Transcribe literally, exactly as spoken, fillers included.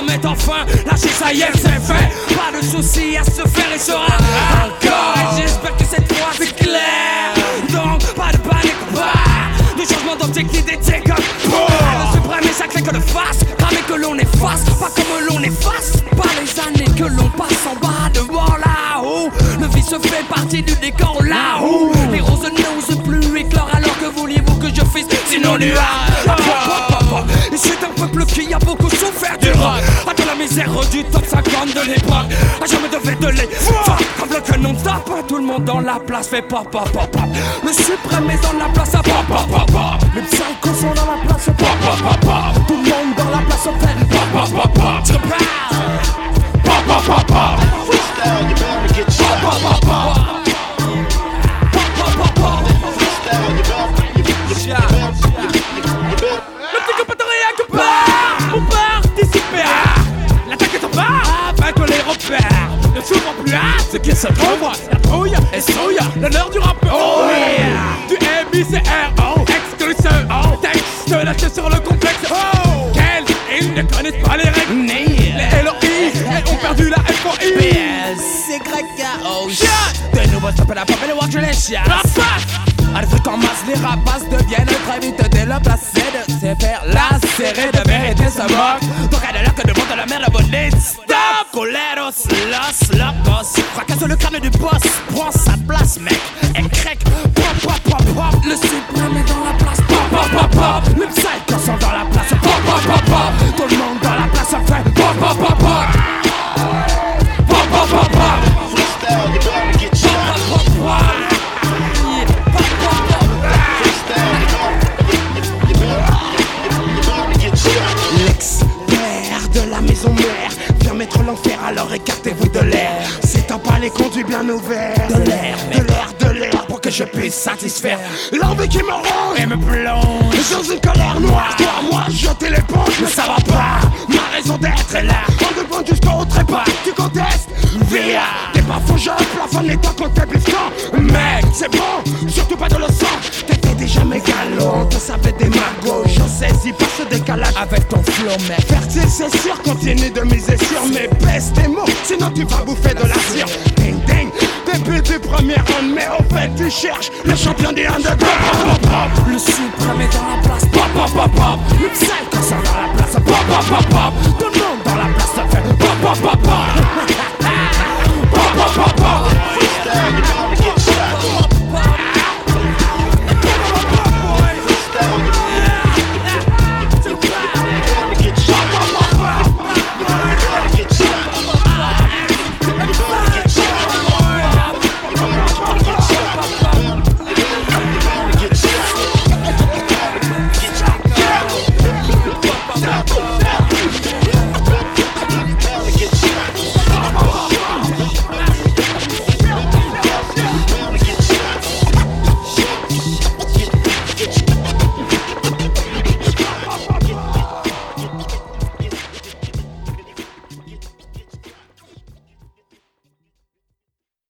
mettre enfin. Lâcher ça y est, c'est fait. Pas de soucis à se faire et sera encore. Et j'espère que cette fois c'est clair. Donc pas de panique, pas de changement d'objectif d'être comme le suprême et ça claque de face. Cramé que l'on efface, pas comme l'on efface. Pas les années que l'on passe en bas devant là-haut. Le vice fait partie du décor là-haut. Les roses n'osent plus éclore alors que vouliez-vous que je fasse sinon nuage. Et c'est un peuple qui a beaucoup souffert du rock. Attends la misère du top cinquante de l'époque. Ah, je me devais de les fuck. Comme le canon tape, tout le monde dans la place fait pop pop pop pop. Le suprême est dans la place à pop pop pop pop. Les psychos sont dans la place pop pop pop pop. Tout le monde dans la place fait pop pop pop pop. Tu parles pop pop pop pop. Freestyle, you bound to get shot. Pop pop pop pop pop pop pop. Freestyle, you bound to get shot. Le petit copain de rien que part pour participer à l'attaque est en bas afin que les repères ne s'ouvrent plus à ce qui se trouve. La trouille et souille, l'honneur du rappeur. Oh yeah. Du M I C R O, exclusion, oh. Texte lâché sur le complexe. Oh. Quels, ils ne connaissent pas les règles. Les L O I, ils ont perdu la F O I. P S, c'est grec, oh shit. De nouveau stop la pop et le watch les chiens. À des trucs en masse, les rapaces deviennent très vite dès le placé de se faire lacérer de vérité se moque. Donc à de là que devant de la merde abonnée. Stop, coleros, los, locos. Fracasse le crâne du boss, prends sa place mec. Et crack, pop pop pop pop. Le suprême est dans la place, pop pop pop pop. Les psychos sont dans la place, pop pop pop pop. Tout le monde dans la place fait pop pop pop pop. Pop pop pop pop. Freestyle, you bound to get shot. Pop pop pop. L'expert de la maison mère vient mettre l'enfer, alors écartez-vous de l'air. C'est un palais conduit bien ouvert. De l'air, de l'air, de l'air, pour que je puisse satisfaire l'envie qui me ronge et me plonge dans une colère noire. Toi, moi, jeter l'éponge, mais ça va pas. Ma raison d'être est là, en devant jusqu'au trépas. Tu contestes, via. T'es pas faux, je plafonne toi quand t'es blessant. Mec, c'est bon, surtout pas de le sang. T'étais déjà mégalo, on te savait des magots. Je saisis pas ce décalage avec ton flow mec. Fertile c'est sûr, continue de miser sur mes baisses tes mots, sinon tu vas bouffer de la cire. Ding ding, début du premier round, mais au fait tu cherches le champion du underground. Le suprême est dans la place, pop pop pop pop. Le psycho sont dans la place, pop pop pop pop. Tout le monde dans la place, ça fait pop pop pop pop.